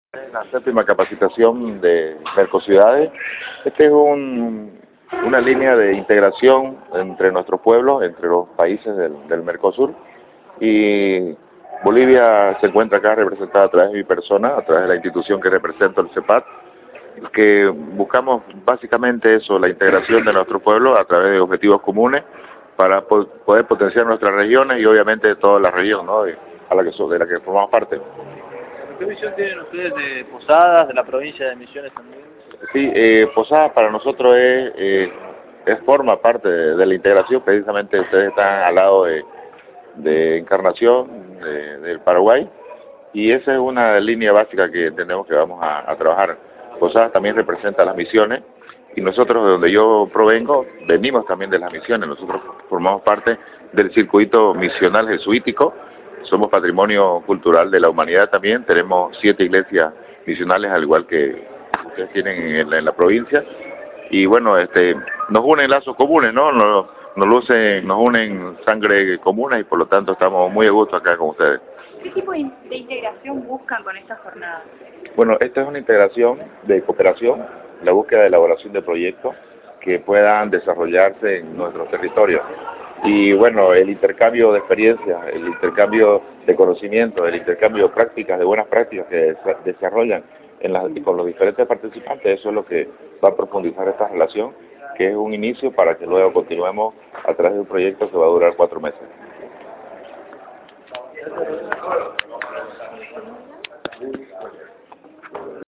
En la séptima capacitación de Mercociudades, este es una línea de integración entre nuestros pueblos, entre los países del Mercosur, y Bolivia se encuentra acá representada a través de mi persona, a través de la institución que represento, el CEPAT, que buscamos básicamente eso, la integración de nuestro pueblo a través de objetivos comunes para poder potenciar nuestras regiones y obviamente toda la región, ¿no?, de la que formamos parte. ¿Qué visión tienen ustedes de Posadas, de la provincia de Misiones también? Sí, Posadas para nosotros forma parte de la integración. Precisamente ustedes están al lado de Encarnación, del Paraguay, y esa es una línea básica que entendemos que vamos a trabajar. Posadas también representa las misiones, y nosotros, de donde yo provengo, venimos también de las misiones. Nosotros formamos parte del circuito misional jesuítico, somos patrimonio cultural de la humanidad también, tenemos 7 iglesias misionales, al igual que ustedes tienen en la provincia, y bueno, nos unen lazos comunes, ¿no? Nos unen sangre comuna, y por lo tanto estamos muy a gusto acá con ustedes. ¿Qué tipo de integración buscan con esta jornada? Bueno, esta es una integración de cooperación, la búsqueda de elaboración de proyectos que puedan desarrollarse en nuestros territorios. Y bueno, el intercambio de experiencias, el intercambio de conocimientos, el intercambio de prácticas, de buenas prácticas que se desarrollan con los diferentes participantes, eso es lo que va a profundizar esta relación, que es un inicio para que luego continuemos a través de un proyecto que va a durar 4 meses.